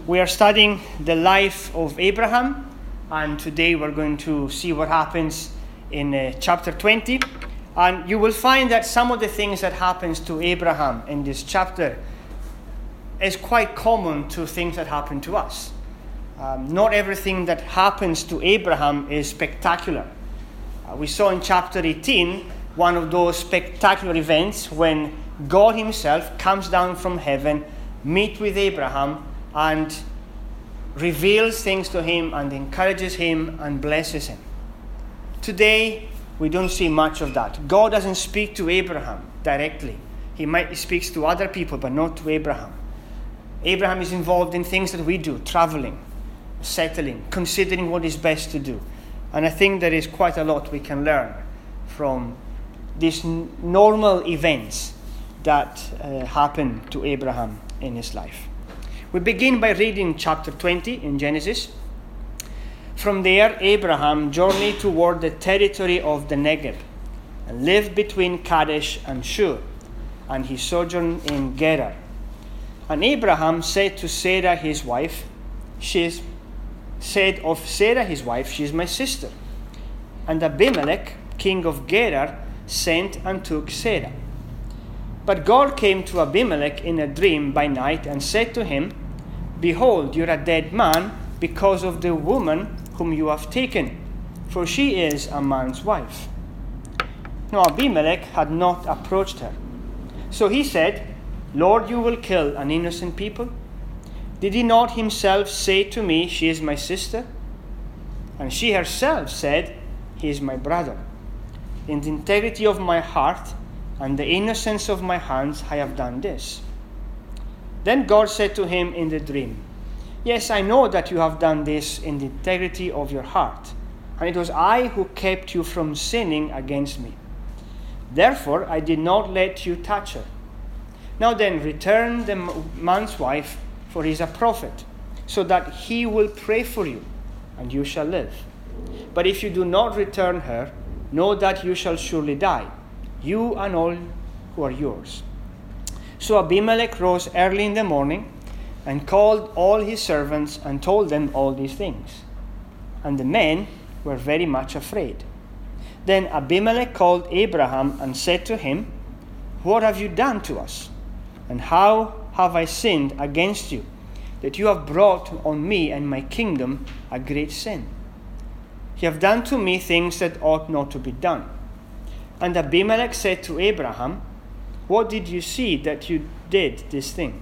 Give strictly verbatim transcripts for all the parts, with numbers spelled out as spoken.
We are studying the life of Abraham, and today we're going to see what happens in uh, chapter twenty. And you will find that some of the things that happens to Abraham in this chapter is quite common to things that happen to us. Um, not everything that happens to Abraham is spectacular. Uh, we saw in chapter eighteen one of those spectacular events when God himself comes down from heaven, meets with Abraham, and reveals things to him and encourages him and blesses him. Today, we don't see much of that. God doesn't speak to Abraham directly. He might he speaks to other people, but not to Abraham. Abraham is involved in things that we do, traveling, settling, considering what is best to do. And I think there is quite a lot we can learn from these n- normal events that uh, happen to Abraham in his life. We begin by reading chapter twenty in Genesis. From there, Abraham journeyed toward the territory of the Negev and lived between Kadesh and Shur, and he sojourned in Gerar. And Abraham said to Sarah his wife, she is, said of Sarah his wife, she is my sister. And Abimelech, king of Gerar, sent and took Sarah. But God came to Abimelech in a dream by night and said to him, Behold, you are a dead man because of the woman whom you have taken, for she is a man's wife. Now Abimelech had not approached her. So he said, Lord, you will kill an innocent people? Did he not himself say to me, She is my sister? And she herself said, He is my brother. In the integrity of my heart and the innocence of my hands I have done this. Then God said to him in the dream, Yes, I know that you have done this in the integrity of your heart, and it was I who kept you from sinning against me. Therefore I did not let you touch her. Now then, return the man's wife, for he is a prophet, so that he will pray for you, and you shall live. But if you do not return her, know that you shall surely die, you and all who are yours. So Abimelech rose early in the morning and called all his servants and told them all these things. And the men were very much afraid. Then Abimelech called Abraham and said to him, What have you done to us? And how have I sinned against you, that you have brought on me and my kingdom a great sin? You have done to me things that ought not to be done. And Abimelech said to Abraham, What did you see that you did this thing?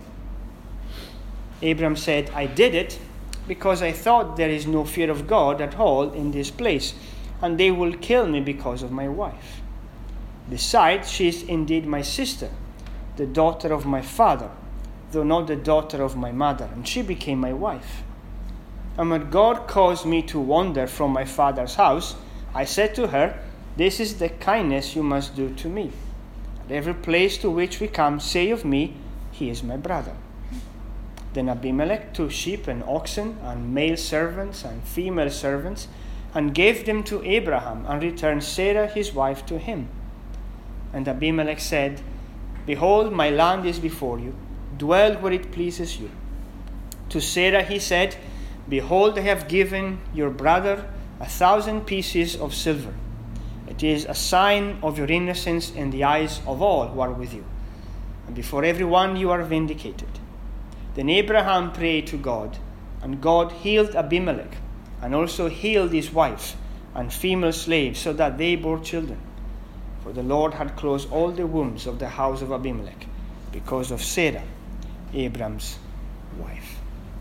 Abraham said, I did it because I thought there is no fear of God at all in this place, and they will kill me because of my wife. Besides, she is indeed my sister, the daughter of my father, though not the daughter of my mother, and she became my wife. And when God caused me to wander from my father's house, I said to her, This is the kindness you must do to me. At every place to which we come, say of me, He is my brother. Then Abimelech took sheep and oxen and male servants and female servants and gave them to Abraham and returned Sarah his wife to him. And Abimelech said, Behold, my land is before you. Dwell where it pleases you. To Sarah he said, Behold, I have given your brother a thousand pieces of silver. It is a sign of your innocence in the eyes of all who are with you. And before everyone you are vindicated. Then Abraham prayed to God, and God healed Abimelech, and also healed his wife and female slaves, so that they bore children. For the Lord had closed all the wombs of the house of Abimelech, because of Sarah, Abraham's wife.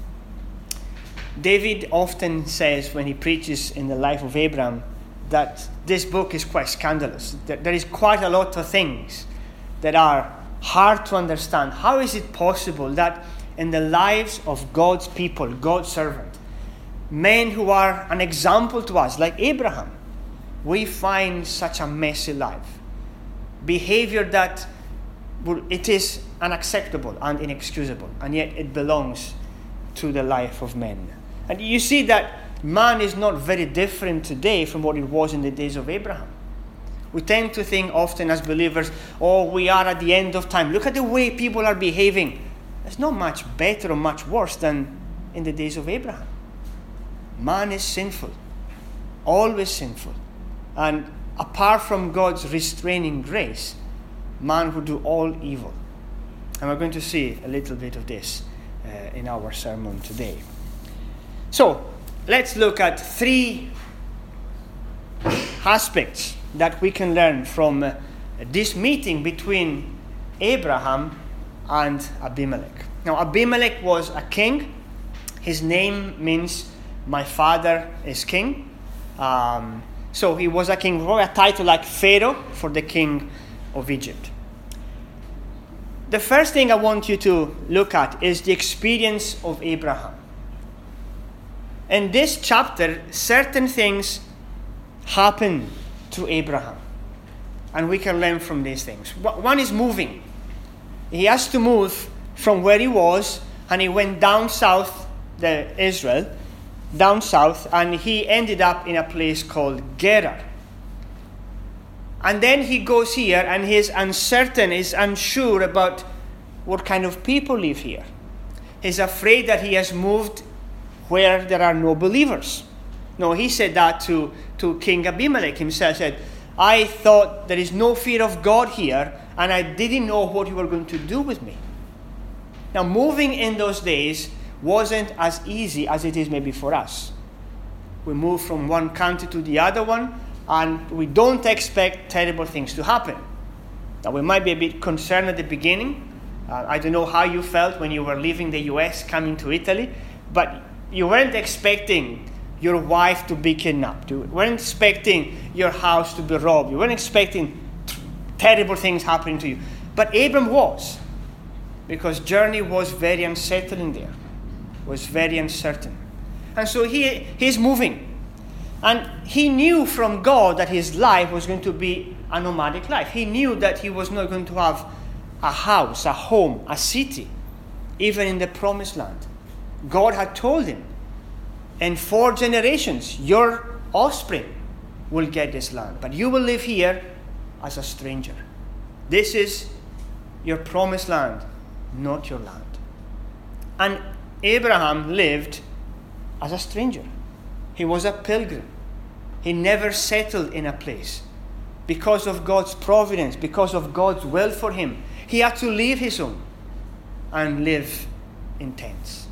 David often says when he preaches in the life of Abraham that this book is quite scandalous. That there is quite a lot of things that are hard to understand. How is it possible that in the lives of God's people, God's servant, men who are an example to us, like Abraham, we find such a messy life? Behavior that it is unacceptable and inexcusable, and yet it belongs to the life of men. And you see that man is not very different today from what it was in the days of Abraham. We tend to think often as believers, oh, we are at the end of time. Look at the way people are behaving. It's not much better or much worse than in the days of Abraham. Man is sinful, always sinful. And apart from God's restraining grace, man would do all evil. And we're going to see a little bit of this uh, in our sermon today. So, let's look at three aspects that we can learn from uh, this meeting between Abraham and Abimelech. Now, Abimelech was a king. His name means my father is king. Um, so he was a king, a title like Pharaoh for the king of Egypt. The first thing I want you to look at is the experience of Abraham. In this chapter, certain things happen to Abraham. And we can learn from these things. One is moving. He has to move from where he was, and he went down south, the Israel, down south, and he ended up in a place called Gerar. And then he goes here, and he's uncertain, he's unsure about what kind of people live here. He's afraid that he has moved where there are no believers. No, he said that to, to King Abimelech himself. Said, I thought there is no fear of God here, and I didn't know what you were going to do with me. Now, moving in those days wasn't as easy as it is maybe for us. We move from one country to the other one, and we don't expect terrible things to happen. Now, we might be a bit concerned at the beginning. Uh, I don't know how you felt when you were leaving the U S, coming to Italy, but you weren't expecting your wife to be kidnapped. You weren't expecting your house to be robbed. You weren't expecting t- terrible things happening to you. But Abram was, because journey was very unsettling there, was very uncertain. And so he he's moving. And he knew from God that his life was going to be a nomadic life. He knew that he was not going to have a house, a home, a city, even in the promised land. God had told him, in four generations, your offspring will get this land, but you will live here as a stranger. This is your promised land, not your land. And Abraham lived as a stranger. He was a pilgrim. He never settled in a place. Because of God's providence, because of God's will for him, he had to leave his home and live in tents.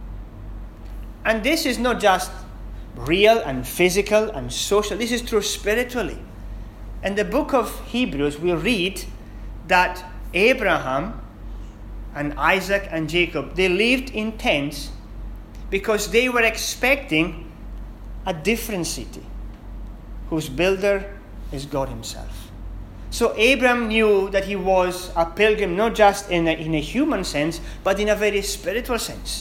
And this is not just real and physical and social. This is true spiritually. In the book of Hebrews, we read that Abraham and Isaac and Jacob, they lived in tents because they were expecting a different city whose builder is God himself. So Abraham knew that he was a pilgrim, not just in a, in a human sense, but in a very spiritual sense.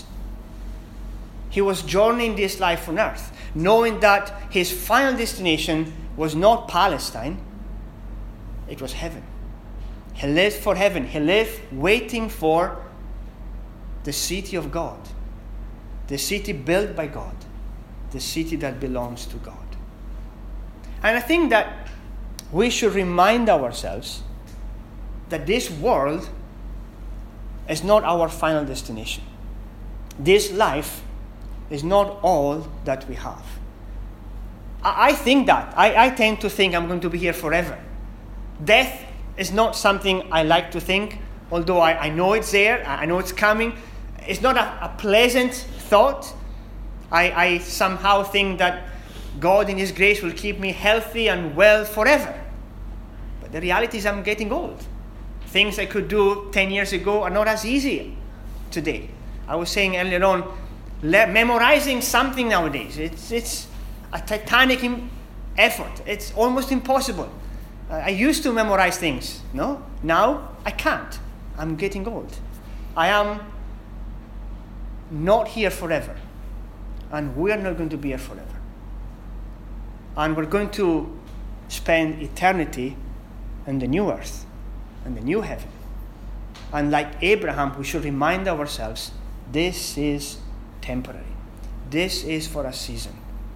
He was journeying this life on earth, knowing that his final destination was not Palestine, it was heaven. He lived for heaven. He lived waiting for the city of God, the city built by God, the city that belongs to God. And I think that we should remind ourselves that this world is not our final destination. This life is not all that we have. I, I think that. I, I tend to think I'm going to be here forever. Death is not something I like to think, although I, I know it's there, I know it's coming. It's not a, a pleasant thought. I, I somehow think that God in His grace will keep me healthy and well forever. But the reality is I'm getting old. Things I could do ten years ago are not as easy today. I was saying earlier on, le- memorizing something nowadays, it's, it's a titanic effort. It's almost impossible. Uh, I used to memorize things, no? Now I can't. I'm getting old. I am not here forever. And we are not going to be here forever. And we're going to spend eternity in the new earth and the new heaven. And like Abraham, we should remind ourselves, this is temporary. This is for a season.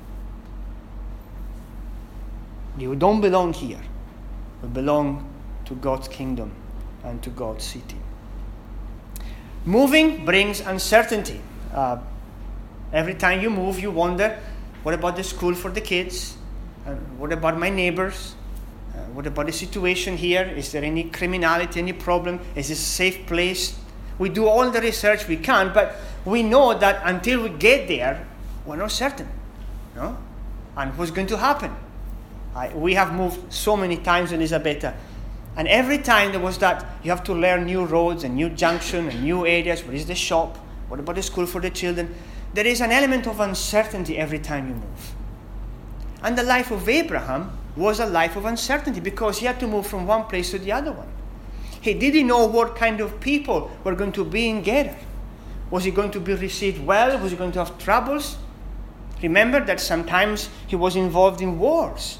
You don't belong here. We belong to God's kingdom and to God's city. Moving brings uncertainty. Uh, Every time you move, you wonder, what about the school for the kids? Uh, what about my neighbors? Uh, what about the situation here? Is there any criminality, any problem? Is this a safe place? We do all the research we can, but we know that until we get there, we're not certain. No? And what's going to happen? I, we have moved so many times, Elisabetta, and every time there was that, you have to learn new roads and new junction and new areas. Where is the shop? What about the school for the children? There is an element of uncertainty every time you move. And the life of Abraham was a life of uncertainty because he had to move from one place to the other one. He didn't know what kind of people were going to be in Gerar. Was he going to be received well? Was he going to have troubles? Remember that sometimes he was involved in wars.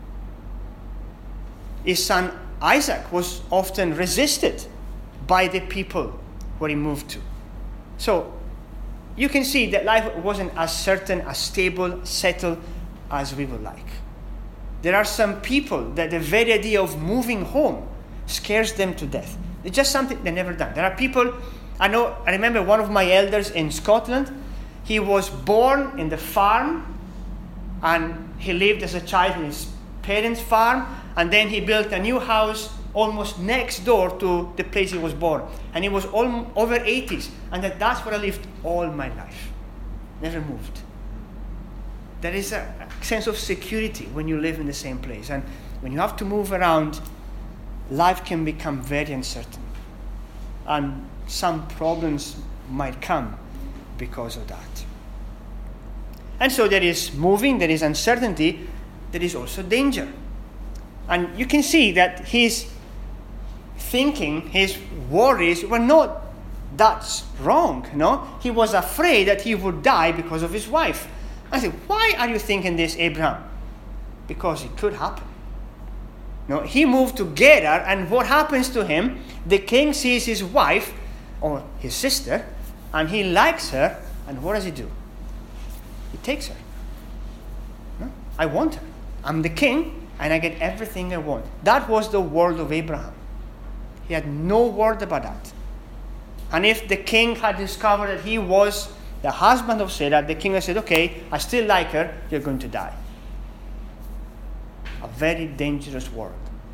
His son Isaac was often resisted by the people where he moved to. So you can see that life wasn't as certain, as stable, settled as we would like. There are some people that the very idea of moving home scares them to death. It's just something they've never done. There are people, I know, I remember one of my elders in Scotland, he was born in the farm and he lived as a child in his parents' farm, and then he built a new house almost next door to the place he was born. And he was all, over eighties, and that, that's where I lived all my life. Never moved. There is a, a sense of security when you live in the same place. And when you have to move around, life can become very uncertain. And some problems might come because of that. And so there is moving, there is uncertainty, there is also danger. And you can see that his thinking, his worries were not that wrong, no? He was afraid that he would die because of his wife. I said, why are you thinking this, Abraham? Because it could happen. No, he moved to Gerar, and what happens to him? The king sees his wife, or his sister, and he likes her, and what does he do? He takes her. No? I want her. I'm the king, and I get everything I want. That was the world of Abraham. He had no word about that. And if the king had discovered that he was the husband of Sarah, the king had said, okay, I still like her, you're going to die. A very dangerous world.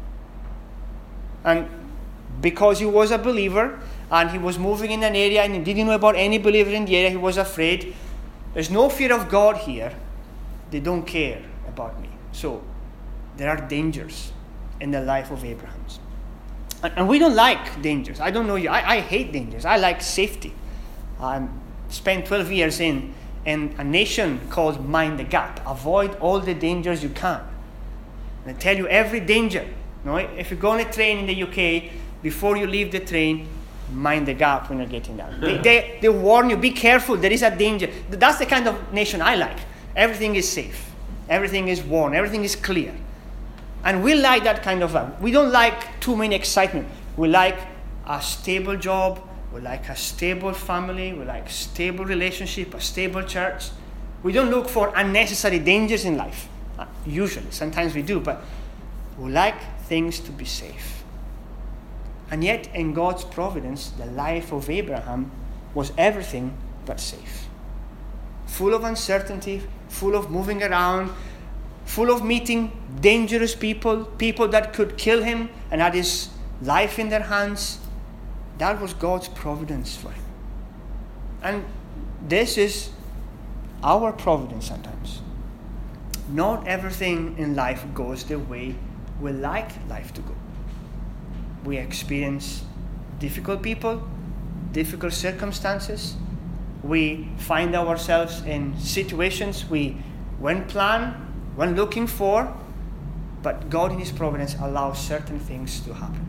And because he was a believer, and he was moving in an area, and he didn't know about any believer in the area, he was afraid. There's no fear of God here. They don't care about me. So, there are dangers in the life of Abraham. And, and we don't like dangers. I don't know you. I, I hate dangers. I like safety. I spent twelve years in, in a nation called Mind the Gap. Avoid all the dangers you can. And I tell you every danger. You know, if you go on a train in the U K, before you leave the train, mind the gap when you're getting down. They, they, they warn you, be careful, there is a danger. That's the kind of nation I like. Everything is safe. Everything is warned. Everything is clear. And we like that kind of life. We don't like too many excitement. We like a stable job. We like a stable family. We like a stable relationship, a stable church. We don't look for unnecessary dangers in life. Uh, usually, sometimes we do, but we like things to be safe. And yet, in God's providence, the life of Abraham was everything but safe. Full of uncertainty, full of moving around, full of meeting dangerous people, people that could kill him and had his life in their hands. That was God's providence for him. And this is our providence sometimes. Not everything in life goes the way we like life to go. We experience difficult people, difficult circumstances. We find ourselves in situations we weren't planned, weren't looking for, but God in His providence allows certain things to happen.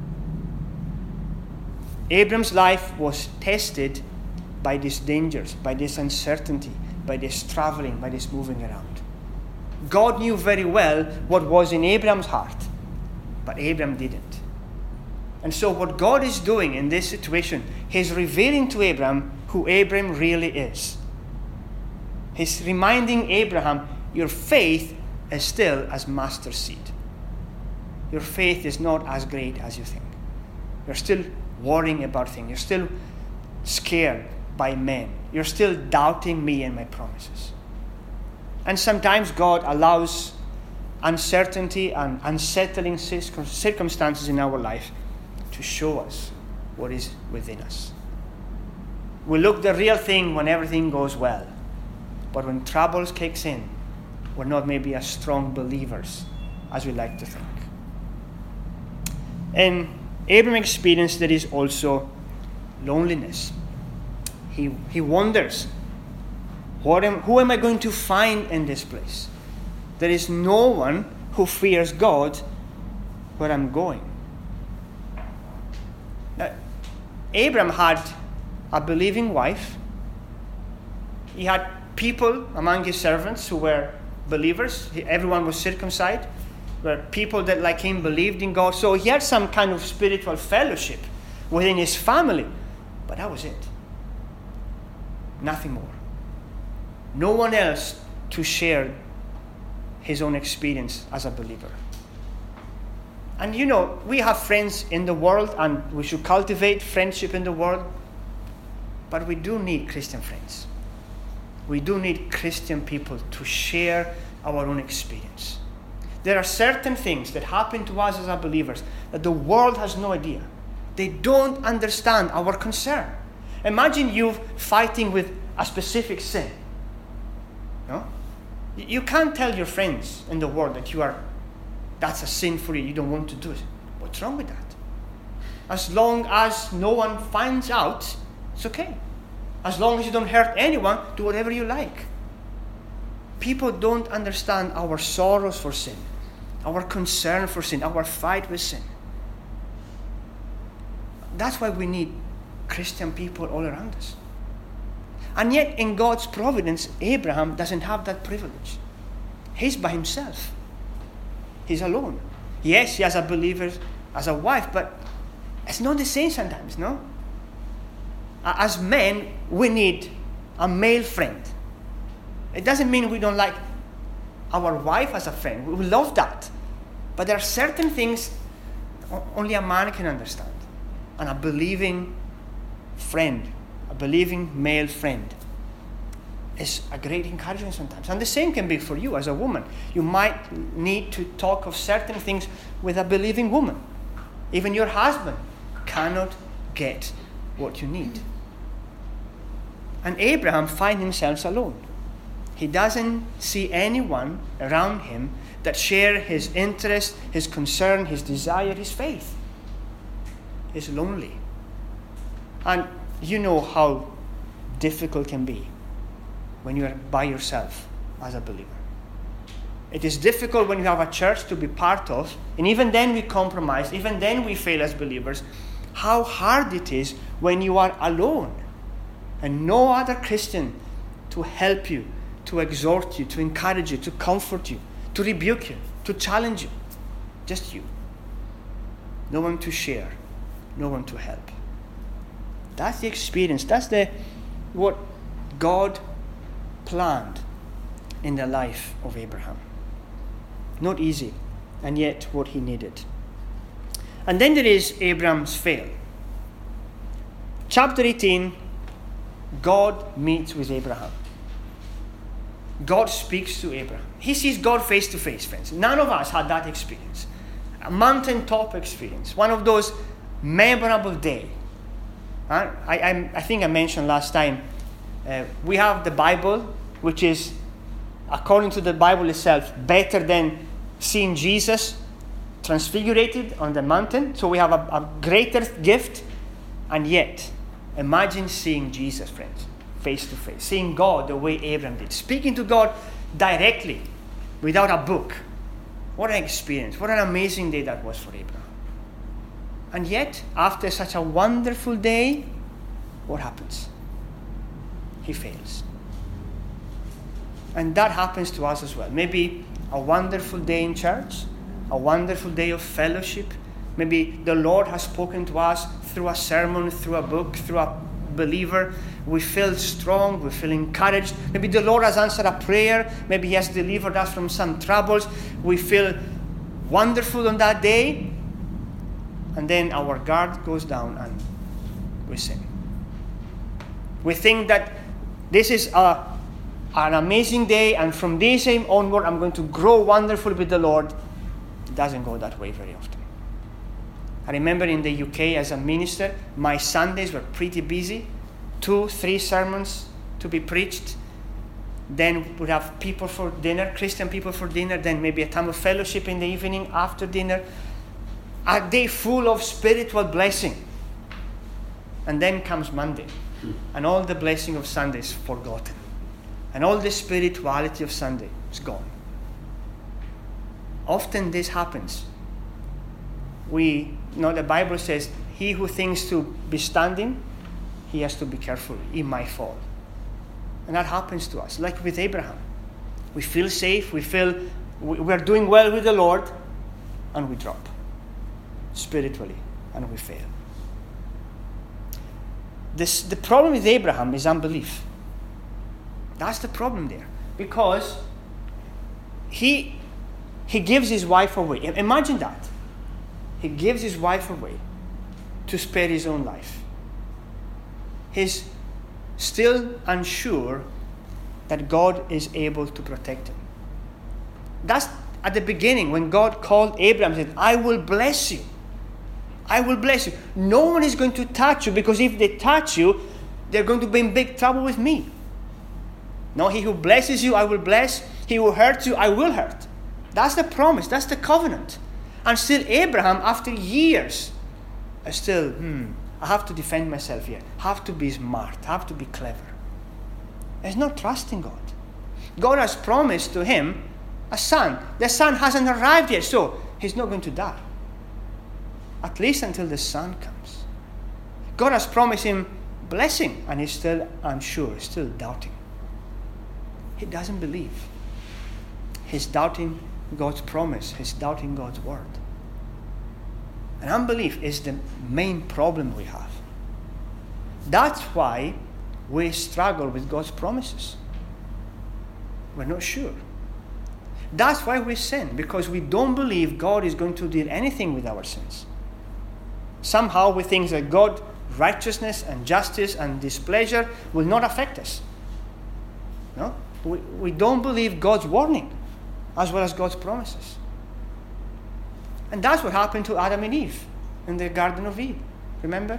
Abram's life was tested by these dangers, by this uncertainty, by this traveling, by this moving around. God knew very well what was in Abram's heart, but Abram didn't. And so what God is doing in this situation, He's revealing to Abram who Abram really is. He's reminding Abraham, your faith is still as mustard seed. Your faith is not as great as you think. You're still worrying about things. You're still scared. by men. You're still doubting me and my promises. And sometimes God allows uncertainty and unsettling circumstances in our life to show us what is within us. We look the real thing when everything goes well. But when troubles kicks in, we're not maybe as strong believers as we like to think. In Abraham's experience, there is also loneliness. He, he wonders, what am, who am I going to find in this place? There is no one who fears God where I'm going. Now, Abraham had a believing wife. He had people among his servants who were believers. He, everyone was circumcised. Were people that, like him, believed in God. So he had some kind of spiritual fellowship within his family. But that was it. Nothing more. No one else to share his own experience as a believer. And you know, we have friends in the world, and we should cultivate friendship in the world. But we do need Christian friends. We do need Christian people to share our own experience. There are certain things that happen to us as our believers that the world has no idea. They don't understand our concern. Imagine you fighting with a specific sin. No? You can't tell your friends in the world that you are, that's a sin for you, you don't want to do it. What's wrong with that? As long as no one finds out, it's okay. As long as you don't hurt anyone, do whatever you like. People don't understand our sorrows for sin, our concern for sin, our fight with sin. That's why we need Christian people all around us. And yet, in God's providence, Abraham doesn't have that privilege. He's by himself. He's alone. Yes, he has a believer as a wife, but it's not the same sometimes, no? As men, we need a male friend. It doesn't mean we don't like our wife as a friend. We love that. But there are certain things only a man can understand. And a believing friend, a believing male friend, is a great encouragement sometimes. And the same can be for you as a woman. You might need to talk of certain things with a believing woman. Even your husband cannot get what you need. And Abraham finds himself alone. He doesn't see anyone around him that share his interest, his concern, his desire, his faith. He's lonely. And you know how difficult it can be when you are by yourself as a believer. It is difficult when you have a church to be part of, and even then we compromise, even then we fail as believers. How hard it is when you are alone and no other Christian to help you, to exhort you, to encourage you, to comfort you, to rebuke you, to challenge you. Just you. No one to share, no one to help. That's the experience. That's the what God planned in the life of Abraham. Not easy, and yet what he needed. And then there is Abraham's fail. Chapter eighteen, God meets with Abraham. God speaks to Abraham. He sees God face to face, friends. None of us had that experience. A mountaintop experience. One of those memorable days. Uh, I, I, I think I mentioned last time, uh, we have the Bible, which is, according to the Bible itself, better than seeing Jesus transfigured on the mountain. So we have a, a greater gift. And yet, imagine seeing Jesus, friends, face to face. Seeing God the way Abraham did. Speaking to God directly, without a book. What an experience. What an amazing day that was for Abraham. And yet, after such a wonderful day, what happens? He fails. And that happens to us as well. Maybe a wonderful day in church, a wonderful day of fellowship. Maybe the Lord has spoken to us through a sermon, through a book, through a believer. We feel strong, we feel encouraged. Maybe the Lord has answered a prayer. Maybe He has delivered us from some troubles. We feel wonderful on that day. And then our guard goes down and we sin. We think that this is a, an amazing day, and from this day onward, I'm going to grow wonderfully with the Lord. It doesn't go that way very often. I remember in the U K as a minister, my Sundays were pretty busy. Two, three sermons to be preached. Then we'd have people for dinner, Christian people for dinner, then maybe a time of fellowship in the evening after dinner. A day full of spiritual blessing. And then comes Monday, and all the blessing of Sunday is forgotten. And all the spirituality of Sunday is gone. Often this happens. We, you know, the Bible says, he who thinks to be standing, he has to be careful. He might fall. And that happens to us, like with Abraham. We feel safe, we feel we're doing well with the Lord, and we drop spiritually, and we fail. This, the problem with Abraham is unbelief. That's the problem there. Because he, he gives his wife away. Imagine that. He gives his wife away to spare his own life. He's still unsure that God is able to protect him. That's at the beginning when God called Abraham and said, I will bless you. I will bless you. No one is going to touch you, because if they touch you, they're going to be in big trouble with me. No, he who blesses you, I will bless. He who hurts you, I will hurt. That's the promise. That's the covenant. And still Abraham, after years, is still, hmm, I have to defend myself here. I have to be smart. I have to be clever. He's not trusting God. God has promised to him a son. The son hasn't arrived yet, so he's not going to die. At least until the son comes. God has promised him blessing, and he's still unsure, still doubting. He doesn't believe. He's doubting God's promise. He's doubting God's word. And unbelief is the main problem we have. That's why we struggle with God's promises. We're not sure. That's why we sin, because we don't believe God is going to do anything with our sins. Somehow we think that God's righteousness and justice and displeasure will not affect us. No? We, we don't believe God's warning as well as God's promises. And that's what happened to Adam and Eve in the Garden of Eden. Remember?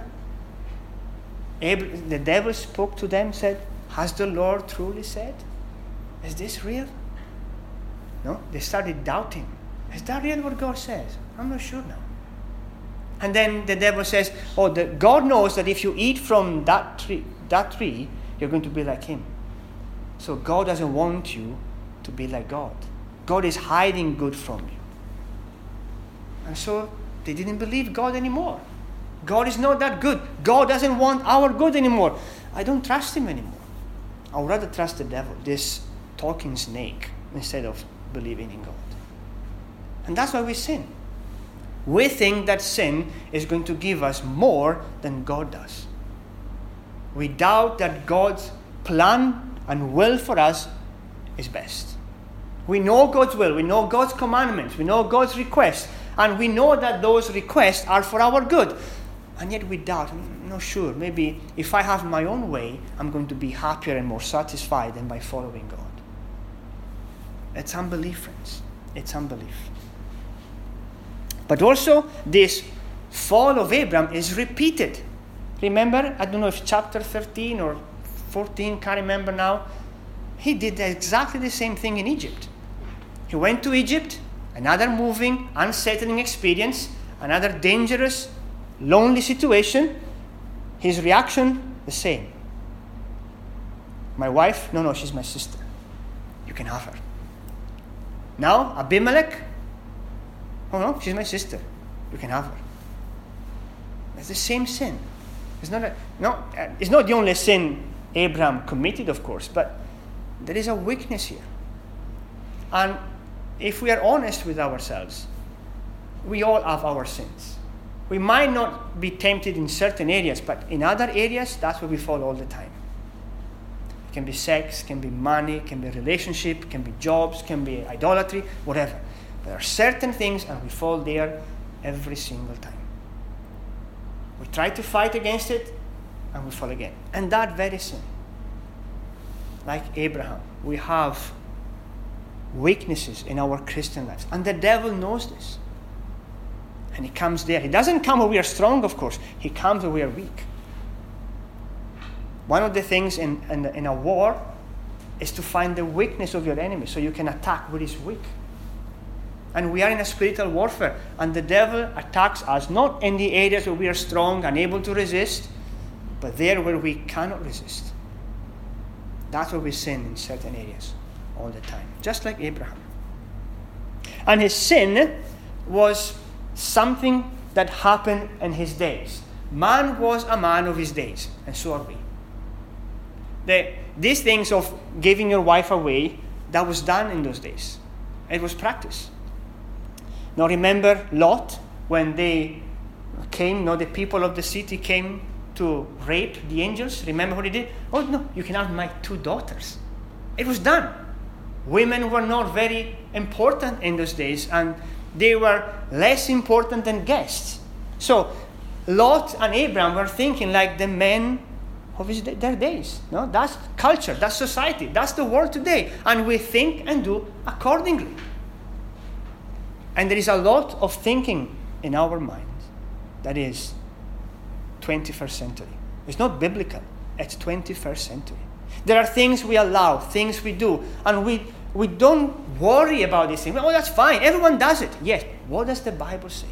The devil spoke to them, said, has the Lord truly said? Is this real? No? They started doubting. Is that real what God says? I'm not sure now. And then the devil says, oh, the, God knows that if you eat from that tree, that tree, you're going to be like him. So God doesn't want you to be like God. God is hiding good from you. And so they didn't believe God anymore. God is not that good. God doesn't want our good anymore. I don't trust him anymore. I would rather trust the devil, this talking snake, instead of believing in God. And that's why we sin. We think that sin is going to give us more than God does. We doubt that God's plan and will for us is best. We know God's will, we know God's commandments, we know God's requests, and we know that those requests are for our good. And yet we doubt, I'm not sure, maybe if I have my own way, I'm going to be happier and more satisfied than by following God. It's unbelief, friends. It's unbelief. But also, this fall of Abraham is repeated. Remember, I don't know if chapter thirteen or fourteen, can't remember now. He did exactly the same thing in Egypt. He went to Egypt, another moving, unsettling experience, another dangerous, lonely situation. His reaction, the same. My wife? No, no, she's my sister. You can have her. Now, Abimelech? Oh no, she's my sister. You can have her. It's the same sin. It's not a, no, it's not the only sin Abraham committed, of course, but there is a weakness here. And if we are honest with ourselves, we all have our sins. We might not be tempted in certain areas, but in other areas, that's where we fall all the time. It can be sex, can be money, can be relationship, can be jobs, can be idolatry, whatever. There are certain things, and we fall there every single time. We try to fight against it, and we fall again. And that very sin, like Abraham, we have weaknesses in our Christian lives. And the devil knows this. And he comes there. He doesn't come when we are strong, of course. He comes when we are weak. One of the things in, in, in a war is to find the weakness of your enemy so you can attack what is weak. And we are in a spiritual warfare. And the devil attacks us not in the areas where we are strong and able to resist, but there where we cannot resist. That's where we sin in certain areas all the time, just like Abraham. And his sin was something that happened in his days. Man was a man of his days, and so are we. The, these things of giving your wife away, that was done in those days. It was practice. Now remember Lot, when they came, no, the people of the city came to rape the angels. Remember what he did? Oh no, you can have my two daughters. It was done. Women were not very important in those days, and they were less important than guests. So Lot and Abraham were thinking like the men of his, their days. No, that's culture, that's society, that's the world today. And we think and do accordingly. And there is a lot of thinking in our minds that is twenty-first century. It's not biblical. It's twenty-first century. There are things we allow, things we do, and we, we don't worry about these things. Oh, that's fine. Everyone does it. Yes. What does the Bible say?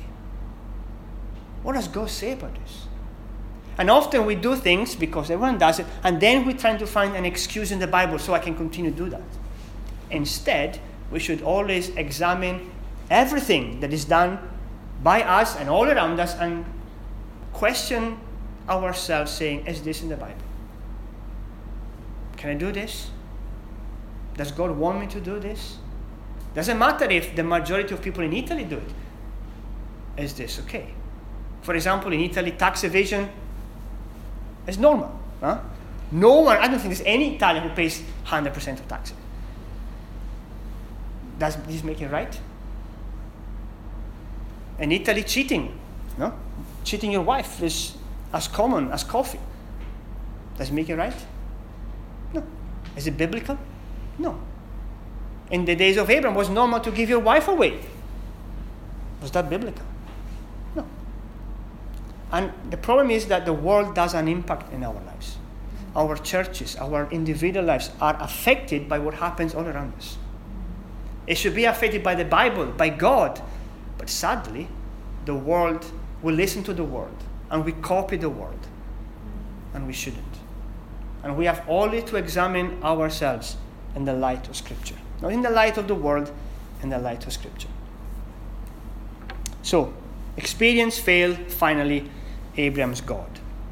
What does God say about this? And often we do things because everyone does it, and then we're trying to find an excuse in the Bible so I can continue to do that. Instead, we should always examine everything that is done by us and all around us and question ourselves, saying, is this in the Bible? Can I do this? Does God want me to do this? Doesn't matter if the majority of people in Italy do it. Is this okay? For example, in Italy, tax evasion is normal. Huh? No one, I don't think there's any Italian who pays one hundred percent of taxes. Does this make it right? In Italy, cheating, no? Cheating your wife is as common as coffee. Does it make it right? No. Is it biblical? No. In the days of Abraham, it was normal to give your wife away. Was that biblical? No. And the problem is that the world does an impact in our lives. Our churches, our individual lives are affected by what happens all around us. It should be affected by the Bible, by God. But sadly, the world, we listen to the world and we copy the world. And we shouldn't. And we have only to examine ourselves in the light of Scripture. Not in the light of the world, in the light of Scripture. So, experience failed, finally, Abraham's God.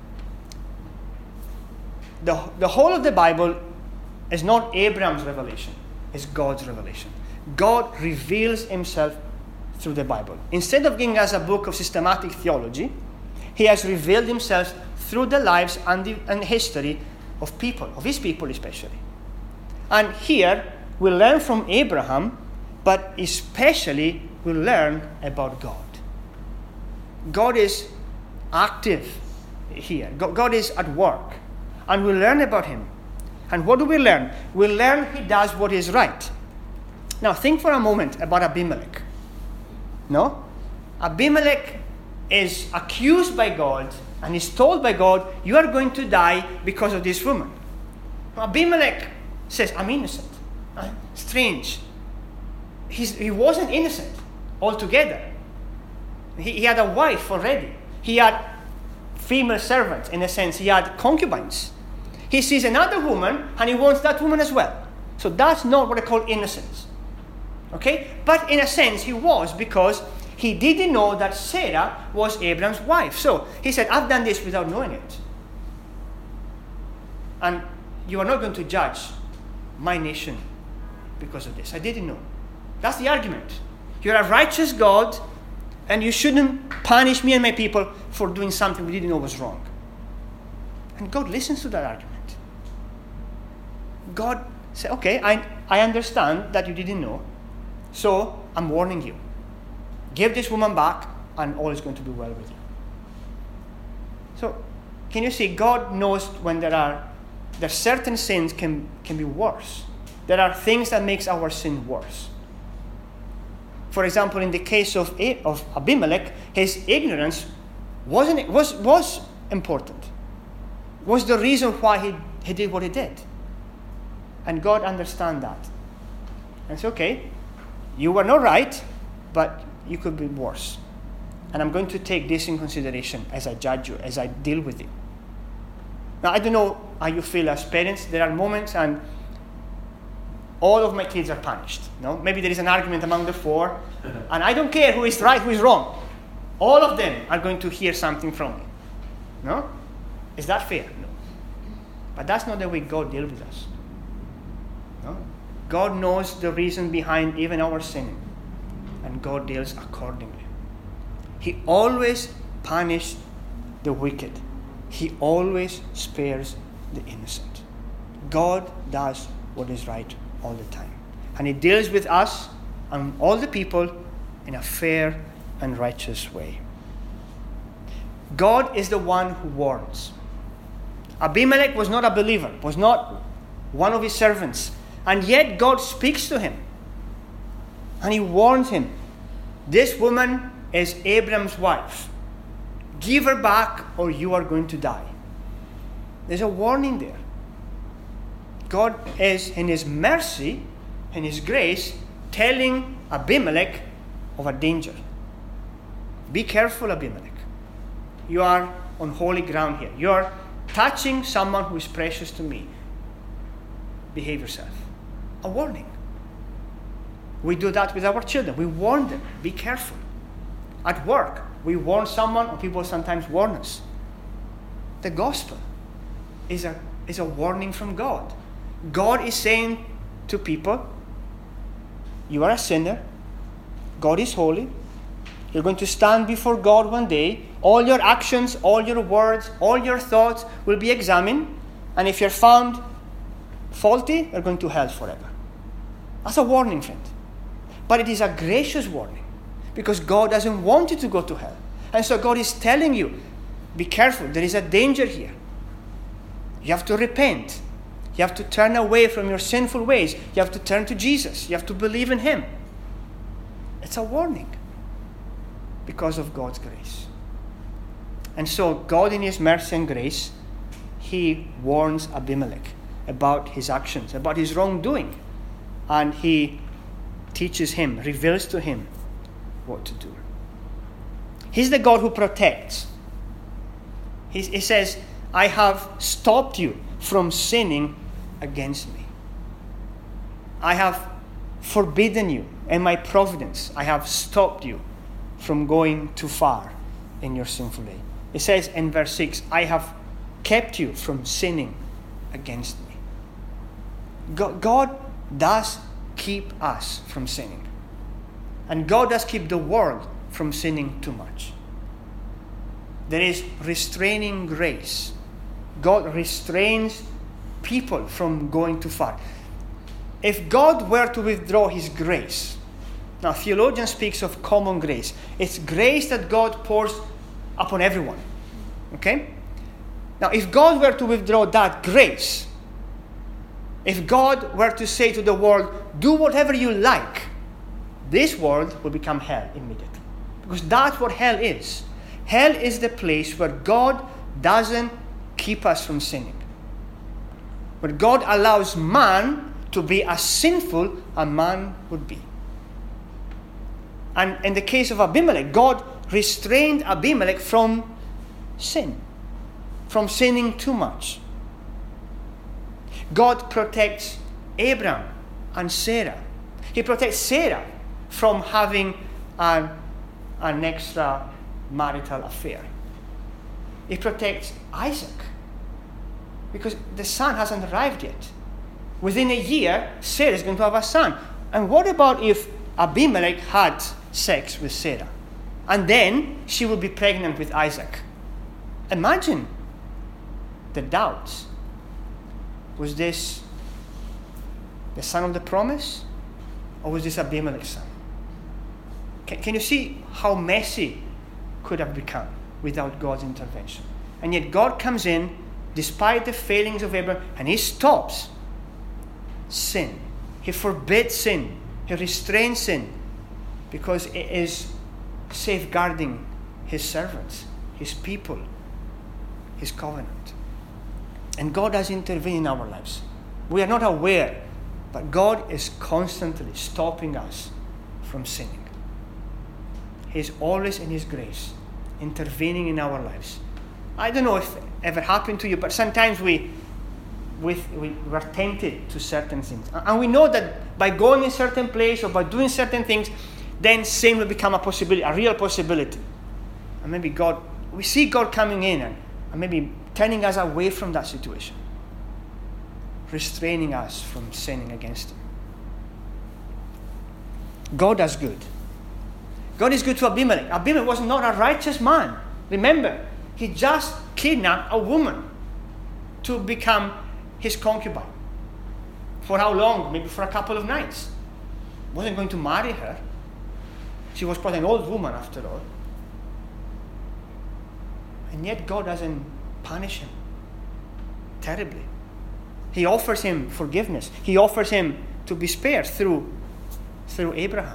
The, the whole of the Bible is not Abraham's revelation, it's God's revelation. God reveals himself through the Bible. Instead of giving us a book of systematic theology, he has revealed himself through the lives and the and history of people, of his people especially. And here we learn from Abraham, but especially we learn about God. God is active here. God is at work. And we learn about him. And what do we learn? We learn he does what is right. Now think for a moment about Abimelech. No? Abimelech is accused by God and is told by God, you are going to die because of this woman. Abimelech says, I'm innocent. Uh, strange. He's, he wasn't innocent altogether. He, he had a wife already. He had female servants, in a sense. He had concubines. He sees another woman and he wants that woman as well. So that's not what I call innocence. Okay? But in a sense, he was, because he didn't know that Sarah was Abraham's wife. So he said, I've done this without knowing it. And you are not going to judge my nation because of this. I didn't know. That's the argument. You're a righteous God, and you shouldn't punish me and my people for doing something we didn't know was wrong. And God listens to that argument. God said, okay, I, I understand that you didn't know, so I'm warning you. Give this woman back, and all is going to be well with you. So, can you see, God knows when there are, there certain sins can, can be worse. There are things that makes our sin worse. For example, in the case of, of Abimelech, his ignorance wasn't, was, was important. Was the reason why he, he did what he did. And God understands that. And it's okay, you were not right, but you could be worse. And I'm going to take this in consideration as I judge you, as I deal with you. Now, I don't know how you feel as parents. There are moments and all of my kids are punished. No? Maybe there is an argument among the four, and I don't care who is right, who is wrong. All of them are going to hear something from me. No? Is that fair? No. But that's not the way God deals with us. No? God knows the reason behind even our sinning, and God deals accordingly. He always punishes the wicked. He always spares the innocent. God does what is right all the time. And He deals with us and all the people in a fair and righteous way. God is the one who warns. Abimelech was not a believer, was not one of His servants. And yet God speaks to him. And He warns him. This woman is Abram's wife. Give her back or you are going to die. There's a warning there. God is in His mercy, in His grace, telling Abimelech of a danger. Be careful, Abimelech. You are on holy ground here. You are touching someone who is precious to me. Behave yourself. A warning. We do that with our children. We warn them. Be careful. At work, we warn someone, or people sometimes warn us. The gospel is a, is a warning from God. God is saying to people, you are a sinner. God is holy. You're going to stand before God one day. All your actions, all your words, all your thoughts will be examined. And if you're found faulty, you're going to hell forever. That's a warning, friend. But it is a gracious warning, because God doesn't want you to go to hell. And so God is telling you, be careful, there is a danger here. You have to repent. You have to turn away from your sinful ways. You have to turn to Jesus. You have to believe in Him. It's a warning because of God's grace. And so God, in His mercy and grace, He warns Abimelech about his actions, about his wrongdoing. And He teaches him, reveals to him what to do. He's the God who protects. He, he says, I have stopped you from sinning against me. I have forbidden you in my providence. I have stopped you from going too far in your sinful way. It says in verse six, I have kept you from sinning against me. God, God does keep us from sinning. And God does keep the world from sinning too much. There is restraining grace. God restrains people from going too far. If God were to withdraw His grace, now theologian speaks of common grace. It's grace that God pours upon everyone. Okay? Now if God were to withdraw that grace, if God were to say to the world, do whatever you like, this world will become hell immediately. Because that's what hell is. Hell is the place where God doesn't keep us from sinning. Where God allows man to be as sinful as man would be. And in the case of Abimelech, God restrained Abimelech from sin, from sinning too much. God protects Abraham and Sarah. He protects Sarah from having an, an extra marital affair. He protects Isaac because the son hasn't arrived yet. Within a year, Sarah is going to have a son. And what about if Abimelech had sex with Sarah and then she would be pregnant with Isaac? Imagine the doubts. Was this the son of the promise, or was this Abimelech's son? Can, can you see how messy could have become without God's intervention? And yet God comes in, despite the failings of Abraham, and he stops sin. He forbids sin. He restrains sin because it is safeguarding his servants, his people, his covenant. And God has intervened in our lives. We are not aware, but God is constantly stopping us from sinning. He is always in his grace, intervening in our lives. I don't know if it ever happened to you, but sometimes we, we, we are tempted to certain things. And we know that by going in certain place or by doing certain things, then sin will become a possibility, a real possibility. And maybe God, we see God coming in and, and maybe turning us away from that situation, restraining us from sinning against him. God is good. God is good to Abimelech. Abimelech was not a righteous man. Remember, he just kidnapped a woman to become his concubine. For how long? Maybe for a couple of nights. Wasn't going to marry her. She was quite an old woman after all. And yet God doesn't punish him terribly. He offers him forgiveness. He offers him to be spared through, through Abraham.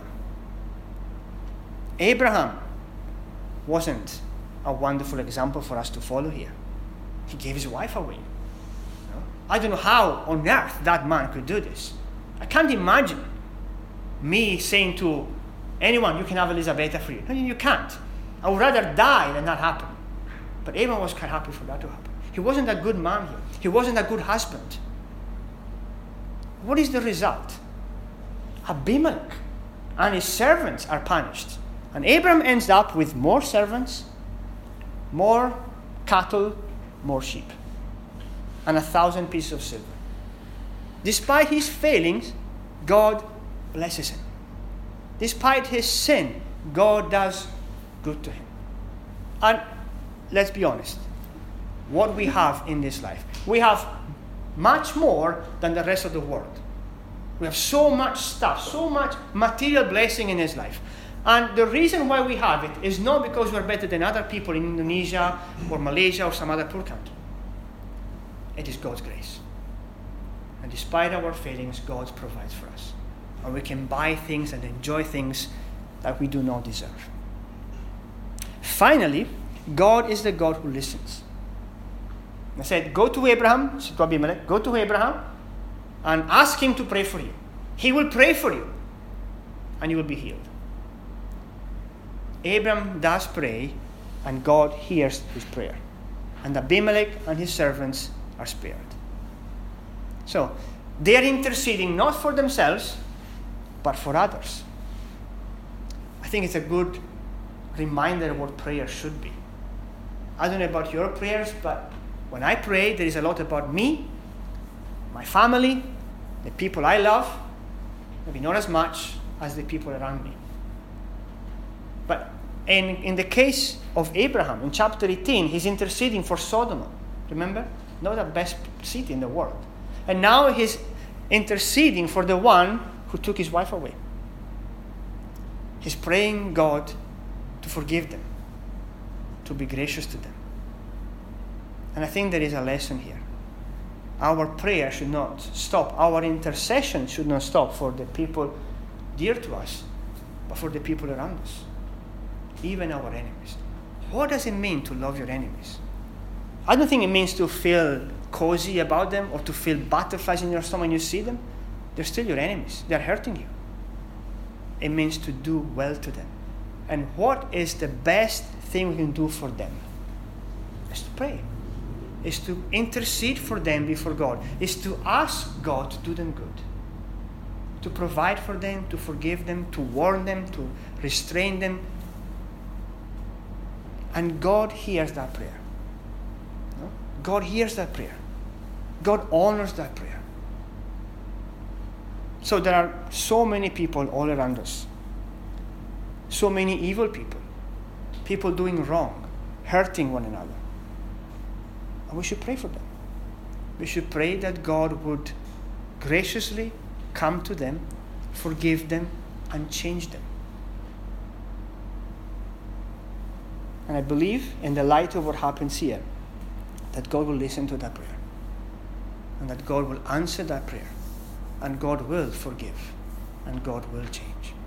Abraham wasn't a wonderful example for us to follow here. He gave his wife away. I don't know how on earth that man could do this. I can't imagine me saying to anyone, you can have Elizabeth for you. No, you can't. I would rather die than that happen. But Abraham was quite happy for that to happen. He wasn't a good man here. He wasn't a good husband. What is the result? Abimelech and his servants are punished. And Abraham ends up with more servants, more cattle, more sheep, and a thousand pieces of silver. Despite his failings, God blesses him. Despite his sin, God does good to him. And let's be honest, what we have in this life, we have much more than the rest of the world. We have so much stuff, so much material blessing in his life. And the reason why we have it is not because we're better than other people in Indonesia or Malaysia or some other poor country. It is God's grace. And despite our failings, God provides for us. And we can buy things and enjoy things that we do not deserve. Finally, God is the God who listens. I said, go to Abraham, to Abimelech, go to Abraham and ask him to pray for you. He will pray for you and you will be healed. Abraham does pray and God hears his prayer. And Abimelech and his servants are spared. So, they are interceding not for themselves, but for others. I think it's a good reminder of what prayer should be. I don't know about your prayers, but when I pray, there is a lot about me, my family, the people I love, maybe not as much as the people around me. But in, in the case of Abraham, in chapter eighteen, he's interceding for Sodom. Remember? Not the best city in the world. And now he's interceding for the one who took his wife away. He's praying God to forgive them, to be gracious to them. And I think there is a lesson here. Our prayer should not stop. Our intercession should not stop for the people dear to us, but for the people around us, even our enemies. What does it mean to love your enemies? I don't think it means to feel cozy about them or to feel butterflies in your stomach when you see them. They're still your enemies. They're hurting you. It means to do well to them. And what is the best thing we can do for them? Is to pray. Is to intercede for them before God. Is to ask God to do them good. To provide for them, to forgive them, to warn them, to restrain them. And God hears that prayer. No? God hears that prayer. God honors that prayer. So there are so many people all around us. So many evil people. People doing wrong, hurting one another. And we should pray for them. We should pray that God would graciously come to them, forgive them, and change them. And I believe, in the light of what happens here, that God will listen to that prayer, and that God will answer that prayer, and God will forgive, and God will change.